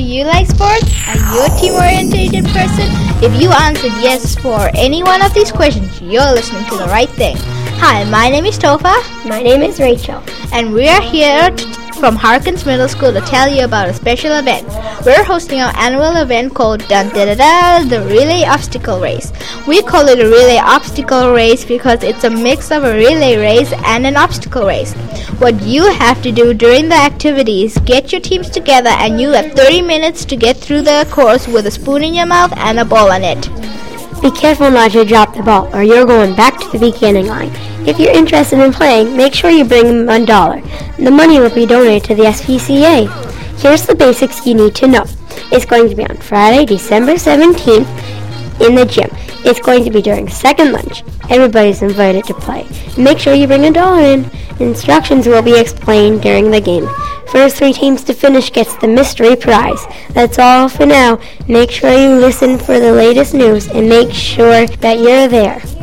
you like sports? Are you a team-oriented person? If you answered yes for any one of these questions, you're listening to the right thing. Hi, my name is Topha. My name is Rachel. And we are here from Harkins Middle School to tell you about a special event. We're hosting our annual event called Dun Da Da Da, the Relay Obstacle Race. We call it a relay obstacle race because it's a mix of a relay race and an obstacle race. What you have to do during the activity is get your teams together, and you have 30 minutes to get through the course with a spoon in your mouth and a ball on it. Be careful not to drop the ball, or you're going back to the beginning line. If you're interested in playing, make sure you bring $1. The money will be donated to the SPCA. Here's the basics you need to know. It's going to be on Friday, December 17th in the gym. It's going to be during second lunch. Everybody's invited to play. Make sure you bring $1 in. Instructions will be explained during the game. First 3 teams to finish gets the mystery prize. That's all for now. Make sure you listen for the latest news and make sure that you're there.